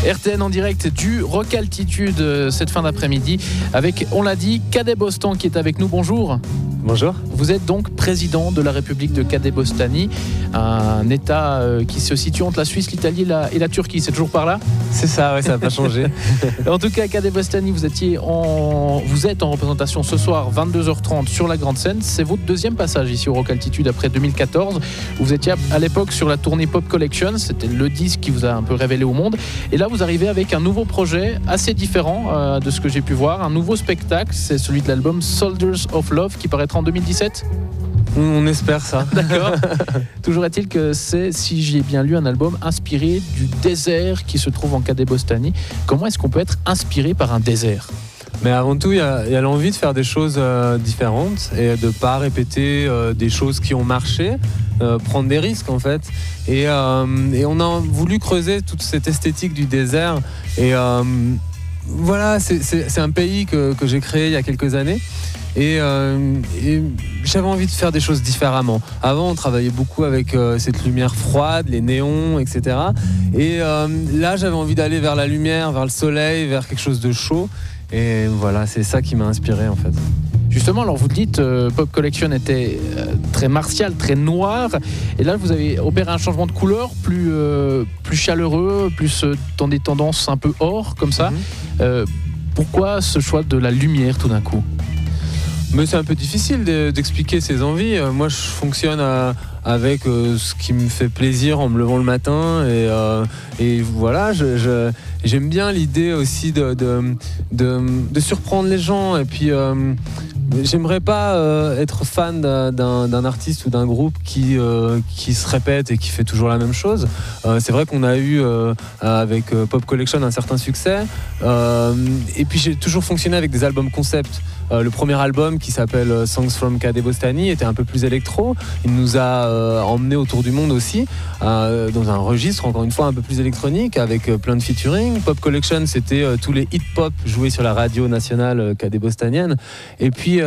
RTN en direct du Rock Altitude cette fin d'après-midi avec, on l'a dit, Kadebostan qui est avec nous. Bonjour. Bonjour. Vous êtes donc président de la République de Kadebostanie, un État qui se situe entre la Suisse, l'Italie et la Turquie. C'est toujours par là ? C'est ça, ouais, ça n'a pas changé. En tout cas, Kadebostanie, vous êtes en représentation ce soir, 22h30 sur la grande scène. C'est votre deuxième passage ici au Rock Altitude après 2014. Vous étiez à l'époque sur la tournée Pop Collection. C'était le disque qui vous a un peu révélé au monde. Et là, vous arrivez avec un nouveau projet assez différent de ce que j'ai pu voir. Un nouveau spectacle, c'est celui de l'album Soldiers of Love qui paraîtra en 2017. On espère ça. D'accord. Toujours est-il que c'est, si j'ai bien lu, un album inspiré du désert qui se trouve en Kadebostanie. Comment est-ce qu'on peut être inspiré par un désert ? Mais avant tout, il y a l'envie de faire des choses différentes et de ne pas répéter des choses qui ont marché, prendre des risques en fait. Et on a voulu creuser toute cette esthétique du désert. Et voilà, c'est un pays que j'ai créé il y a quelques années. Et j'avais envie de faire des choses différemment. Avant, on travaillait beaucoup avec cette lumière froide, les néons, etc. Et là, j'avais envie d'aller vers la lumière, vers le soleil, vers quelque chose de chaud. Et voilà, c'est ça qui m'a inspiré en fait. Justement, alors vous le dites, Pop Collection était très martial, très noir. Et là, vous avez opéré un changement de couleur plus chaleureux, plus dans des tendances un peu or, comme ça. Pourquoi ce choix de la lumière tout d'un coup ? Mais c'est un peu difficile d'expliquer ses envies. Moi, je fonctionne avec ce qui me fait plaisir en me levant le matin. Et voilà, j'aime bien l'idée aussi de surprendre les gens. Et puis, j'aimerais pas être fan d'un artiste ou d'un groupe qui se répète et qui fait toujours la même chose. C'est vrai qu'on a eu avec Pop Collection un certain succès. Et puis, j'ai toujours fonctionné avec des albums concept. Le premier album qui s'appelle Songs from Kadebostanie était un peu plus électro. Il nous a emmenés autour du monde aussi dans un registre encore une fois un peu plus électronique avec plein de featuring. Pop Collection, c'était tous les hip-hop joués sur la radio nationale kadebostanienne. Et puis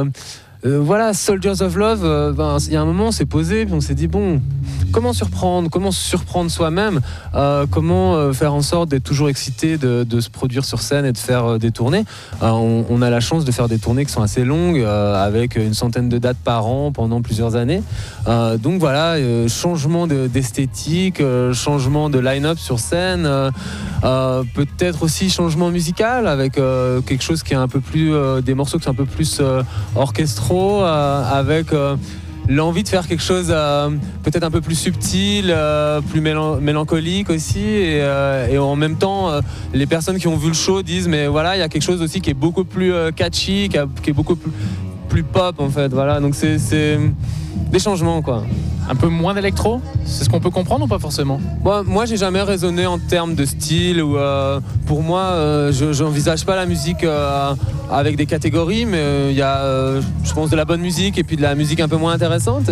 voilà, Soldiers of Love, il y a un moment on s'est posé puis on s'est dit bon, comment surprendre soi-même, comment faire en sorte d'être toujours excité de se produire sur scène et de faire des tournées. On a la chance de faire des tournées qui sont assez longues avec une centaine de dates par an pendant plusieurs années. Donc voilà, changement d'esthétique, changement de line-up sur scène, peut-être aussi changement musical avec quelque chose qui est un peu plus des morceaux qui sont un peu plus orchestraux, avec l'envie de faire quelque chose peut-être un peu plus subtil, plus mélancolique aussi, et en même temps les personnes qui ont vu le show disent mais voilà, il y a quelque chose aussi qui est beaucoup plus catchy, qui est beaucoup plus pop en fait. Voilà, donc c'est des changements quoi. Un peu moins d'électro ? C'est ce qu'on peut comprendre ou pas forcément ? Moi, j'ai jamais raisonné en termes de style. Ou, pour moi, je n'envisage pas la musique avec des catégories, mais il y a, je pense, de la bonne musique et puis de la musique un peu moins intéressante.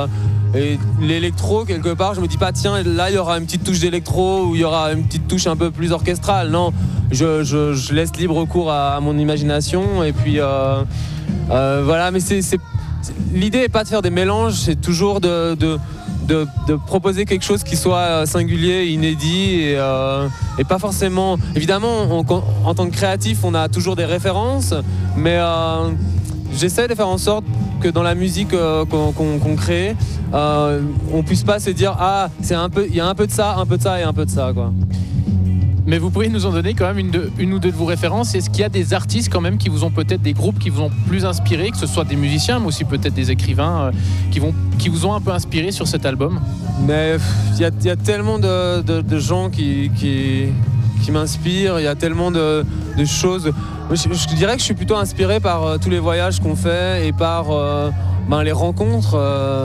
Et l'électro, quelque part, je me dis pas, tiens, là, il y aura une petite touche d'électro ou il y aura une petite touche un peu plus orchestrale. Non, je laisse libre cours à mon imagination. Et puis, voilà, mais l'idée n'est pas de faire des mélanges, c'est toujours de proposer quelque chose qui soit singulier, inédit et pas forcément... Évidemment, en tant que créatif, on a toujours des références, mais j'essaie de faire en sorte que dans la musique qu'on crée, on puisse pas se dire « Ah, il y a un peu de ça et un peu de ça. » quoi. Mais vous pouvez nous en donner quand même une ou deux de vos références. Est-ce qu'il y a des artistes quand même qui vous ont peut-être, des groupes qui vous ont plus inspiré, que ce soit des musiciens, mais aussi peut-être des écrivains qui vous ont un peu inspiré sur cet album ? Mais il y a tellement de gens qui m'inspirent, il y a tellement de choses. Je dirais que je suis plutôt inspiré par tous les voyages qu'on fait et par les rencontres.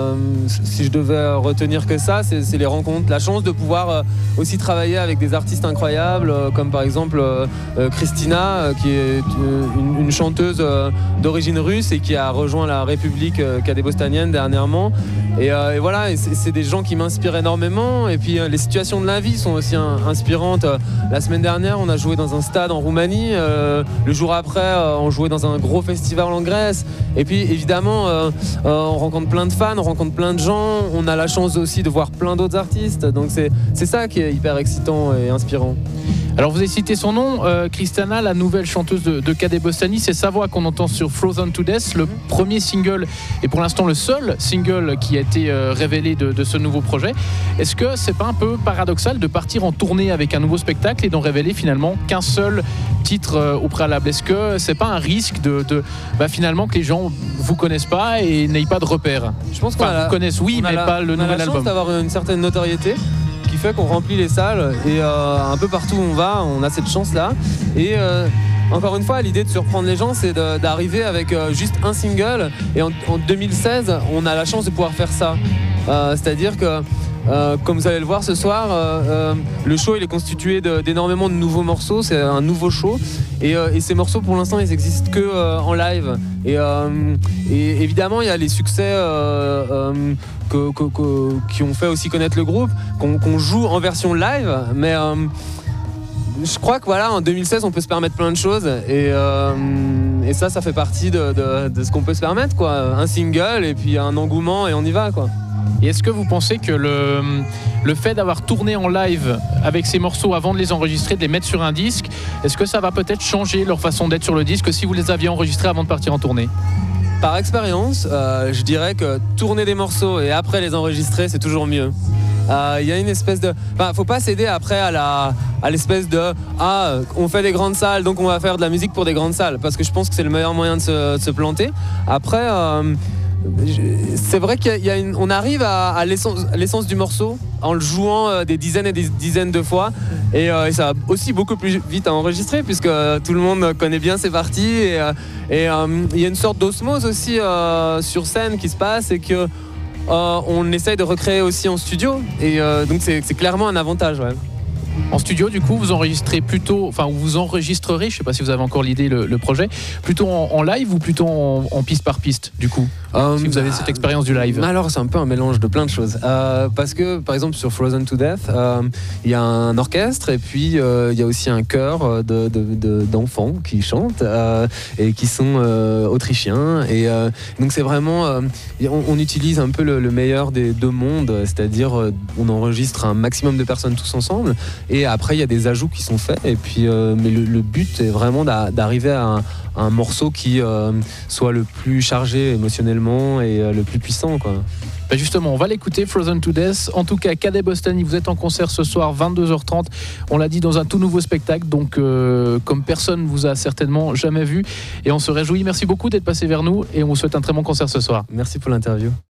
Si je devais retenir que ça, c'est les rencontres. La chance de pouvoir aussi travailler avec des artistes incroyables, comme par exemple Christina, qui est une chanteuse d'origine russe et qui a rejoint la République kadebostanienne dernièrement. Et voilà, c'est des gens qui m'inspirent énormément. Et puis les situations de la vie sont aussi inspirantes. La semaine dernière, on a joué dans un stade en Roumanie. Le jour après, on jouait dans un gros festival en Grèce. Et puis évidemment, on rencontre plein de fans, on rencontre plein de gens. On a la chance aussi de voir plein d'autres artistes. Donc c'est ça qui est hyper excitant et inspirant. Alors vous avez cité son nom, Kristana, la nouvelle chanteuse de Cadet Bostani. C'est sa voix qu'on entend sur Frozen to Death, le premier single et pour l'instant le seul single qui a été révélé de ce nouveau projet. Est-ce que c'est pas un peu paradoxal de partir en tournée avec un nouveau spectacle et d'en révéler finalement qu'un seul titre au préalable? Est-ce que c'est pas un risque de finalement que les gens vous connaissent pas et n'aient pas de repères? Je pense qu'on vous connaissent, oui, mais pas le nouvel album. On a la chance d'avoir une certaine notoriété qui fait qu'on remplit les salles et un peu partout où on va, on a cette chance-là. Et encore une fois, l'idée de surprendre les gens, c'est d'arriver avec juste un single. Et en 2016, on a la chance de pouvoir faire ça. C'est-à-dire que, comme vous allez le voir ce soir, le show il est constitué d'énormément de nouveaux morceaux. C'est un nouveau show. Et ces morceaux, pour l'instant, ils n'existent que en live. Et évidemment, il y a les succès qui ont fait aussi connaître le groupe, qu'on joue en version live. Mais je crois que voilà, en 2016, on peut se permettre plein de choses. Et ça fait partie de ce qu'on peut se permettre, quoi. Un single et puis un engouement et on y va, quoi. Et est-ce que vous pensez que le fait d'avoir tourné en live avec ces morceaux avant de les enregistrer, de les mettre sur un disque, est-ce que ça va peut-être changer leur façon d'être sur le disque que si vous les aviez enregistrés avant de partir en tournée? Par expérience, je dirais que tourner des morceaux et après les enregistrer, c'est toujours mieux. Il y a une espèce de... faut pas céder après à l'espèce de on fait des grandes salles, donc on va faire de la musique pour des grandes salles, parce que je pense que c'est le meilleur moyen de se planter. Après... c'est vrai qu'on arrive à l'essence du morceau en le jouant des dizaines et des dizaines de fois et ça va aussi beaucoup plus vite à enregistrer puisque tout le monde connaît bien ses parties et il y a une sorte d'osmose aussi sur scène qui se passe et que on essaye de recréer aussi en studio et donc c'est clairement un avantage, ouais. En studio, du coup, vous enregistrez plutôt, vous enregistrerez, je ne sais pas si vous avez encore l'idée, le projet, plutôt en live ou plutôt en piste par piste, du coup, si vous avez cette expérience du live? Alors, c'est un peu un mélange de plein de choses. Parce que, par exemple, sur Frozen to Death, il y a un orchestre et puis il y a aussi un chœur d'enfants qui chantent et qui sont autrichiens. Et donc, c'est vraiment... on utilise un peu le meilleur des deux mondes, c'est-à-dire on enregistre un maximum de personnes tous ensemble. Et après, il y a des ajouts qui sont faits. Et puis, mais le but est vraiment d'arriver à un morceau qui soit le plus chargé émotionnellement et le plus puissant, quoi. Justement, on va l'écouter, Frozen to Death. En tout cas, Cadet Bostani, vous êtes en concert ce soir, 22h30. On l'a dit, dans un tout nouveau spectacle. Donc, comme personne vous a certainement jamais vu. Et on se réjouit. Merci beaucoup d'être passé vers nous. Et on vous souhaite un très bon concert ce soir. Merci pour l'interview.